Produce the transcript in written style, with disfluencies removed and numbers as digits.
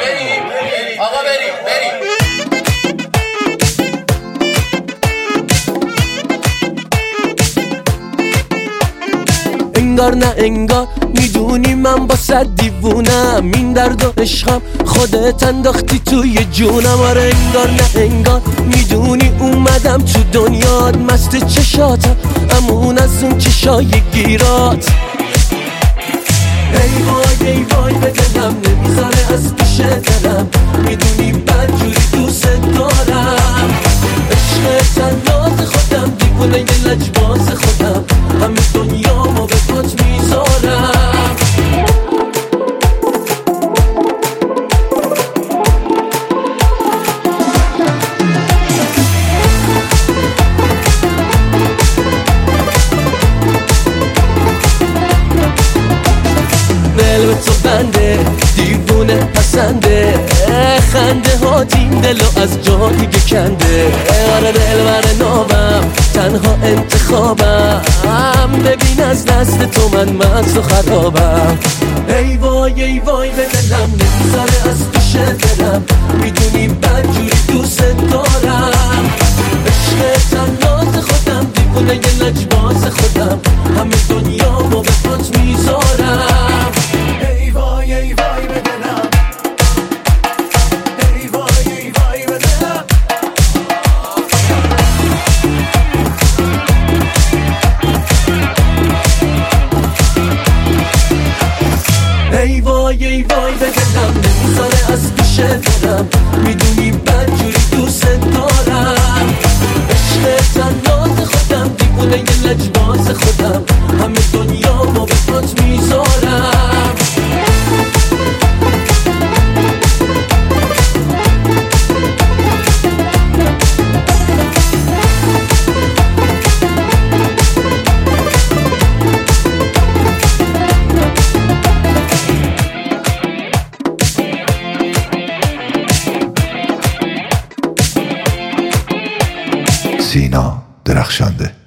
آقا بریم. انگار نه انگار میدونی من با صد دیوونم، این درد و عشقم خودت انداختی توی جونم. آره انگار نه انگار میدونی اومدم تو دنیات، مست چشاتم امون از اون چشای گیرات. ای وای به دلم نمیذاره از پیش دلم، میدونی بدجوری دوست دارم. عشق تناز خودم، دیوونه یه لجباز خودم، همه دنیامو به پات میذارم. دل به تو بنده، دیوونه پسنده، خنده ها این دلو از جا دیگه کنده. آره دل بر نابم، تنها انتخابم، ببین از دست تو من مست و خرابم. ای وای به دلم نمیذاره از پیش دلم، میدونی بدجوری دوست دارم. عشق تناز خودم، دیوونه یه لجباز خودم، همه دنیامو به پات میذارم. ای وای به دلم، ای وای به دلم. ای وای به دلم نمیذاره از پیش دلم، میدونی بدجوری دوست دارم. عشق تناز خودم، دیوونه یه لجباز خودم، همه دنیامو به پات میذارم. سینا درخشانده.